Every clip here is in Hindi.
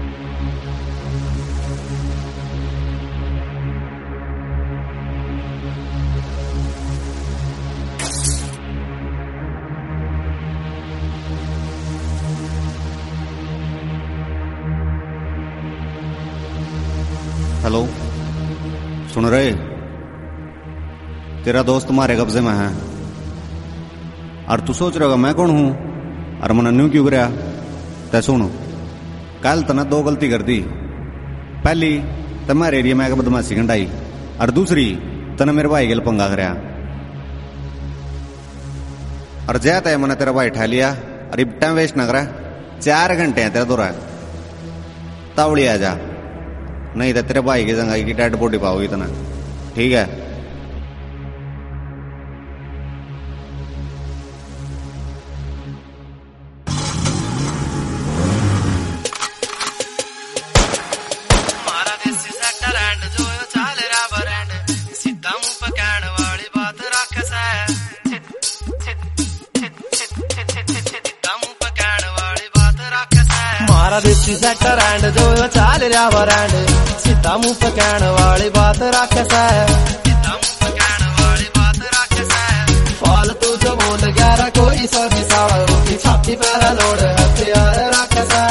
हेलो, सुन रहे? तेरा दोस्त तुम्हारे कब्जे में है और तू सोच रहा मैं कौन हूं और मैंने न्यू क्यों कराया? तै सुन, कल तने दो गलती कर दी। पहली, तुम्हारे एरिया में आकर बदमाशी गंडाई और दूसरी तने मेरे भाई के पंगा कराया। और जय तय मैंने तेरा भाई ठा लिया और अब टाइम वेस्ट ना करा। 4 घंटे हैं तेरा दौरा, तावड़ी आ जा, नहीं तो तेरे भाई की जंगाई की डेड बॉडी पाओगी इतना। ठीक है? मारा देसी सेक्टर एंड जो चाल रहा बरैंड सीधा मुंह पकाने वाली बात रखस है। सीधा मुंह पकाने वाली बात रखस है। मारा देसी सेक्टर एंड जो चाल रहा बरैंड सीधा मुंह पकाने वाली बात रखस है। सीधा मुंह पकाने वाली बात रखस है। फालतू जो बोल गया कोई सा भी साला की छाती पर लोड हथियार रखस है।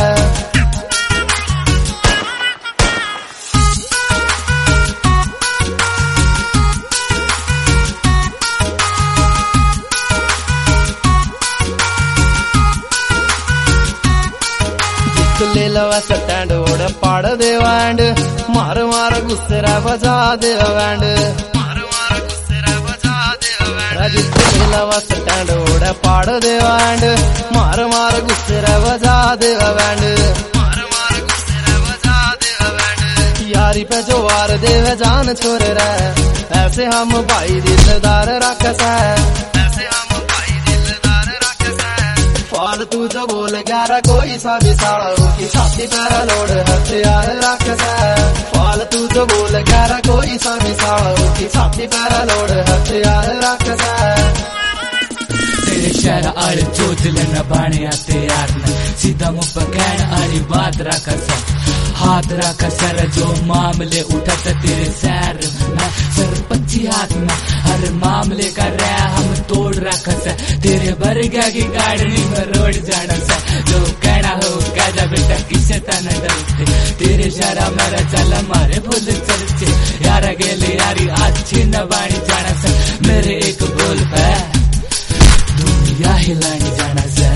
ले लवा स्टैंड ओड़ पाड़ दे बैंड मार मार गुस्से रा बजा दे बैंड मार मार गुस्से रा बजा दे बैंड। ले लवा स्टैंड ओड़ पाड़ दे बैंड मार मार गुस्से रा बजा दे बैंड मार मार गुस्से रा बजा दे बैंड। यारी पे जो वार देवे जान छोड़ रहा ऐसे हम भाई दिलदार रखस है। ऐसे हम भाई दिलदार रखस है। फालतू जो बोल ग्यारह कोई सा भी साला की छाती पर लोड हथियार रखस है। फालतू जो बोल ग्यारह कोई सा भी साला की छाती पर लोड हथियार रखस है। तेरे शहर आड़े जोत लेना बाणे आते यार न सीधा मुंह पकड़ आड़ी बात रखस है। हाथ रखा सर जो मामले उठा तेरे सैर में सर 25 हाथ में हर मामले का रहा हम तोड़ रखस है। तेरे बरगा की गाड़ी में रोड जाना सा जो कहना हो कह जा बेटा किसे तना डरते। तेरे शहरा मेरा चला मारे भूल चलते यारा गेले यारी अच्छी न बाणी जाना सा। मेरे एक बोल पे दुनिया हिलानी जाना सा।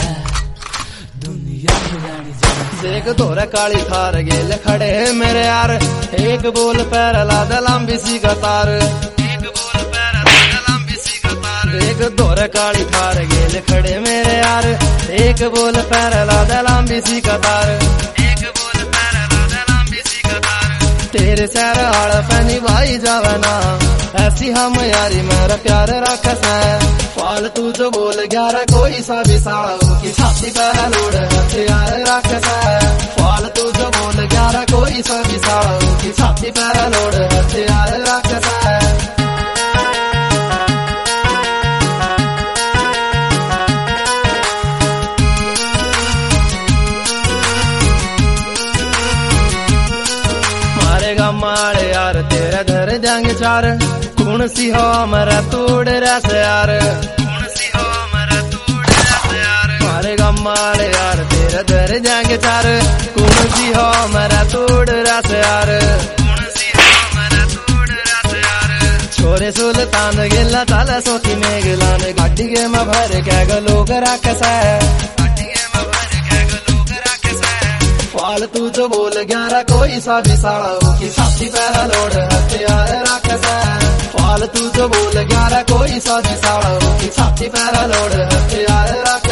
दुनिया हिलानी जाना एक धोरा काली थार गेल खड़े मेरे यार एक बोल पैर लादा लंबी सी कतार। एक बोल पैर लादा लंबी सी कतार। एक धोरा काली थार गेल खड़े मेरे यार एक बोल पैर लादा लंबी सी कतार। एक बोल पैर लादा लंबी सी कतार। तेरे सैर आड़ पैनी भाई जावना ऐसी हम यारी मेरा प्यार रखस है। फालतू जो बोल ग्यारह कोई सा भी साला की छाती पर लोड हथियार रखस है। फालतू जो बोल ग्यारह कोई सा भी साला की छाती पर लोड हथियार रखस है। मारे यार तेरा घर जांग चार कौन सी हो मेरा तोड़ रस यार। कौन सी हो मेरा तोड़ रस यार। मारे गमाले यार तेरा घर जांग चार कौन सी हो मेरा तोड़ रस यार। कौन सी हो मेरा तोड़ रस यार। छोरे सुल्तान गिला ताला सोती में गिलाने गाड़ी के में भर के लोग रखस है। फालतू जो बोल ग्यारह कोई सा भी साला की छाती पर लोड हथियार रखस है। फालतू जो बोल ग्यारह कोई सा भी साला की छाती पर लोड हथियार रखस है।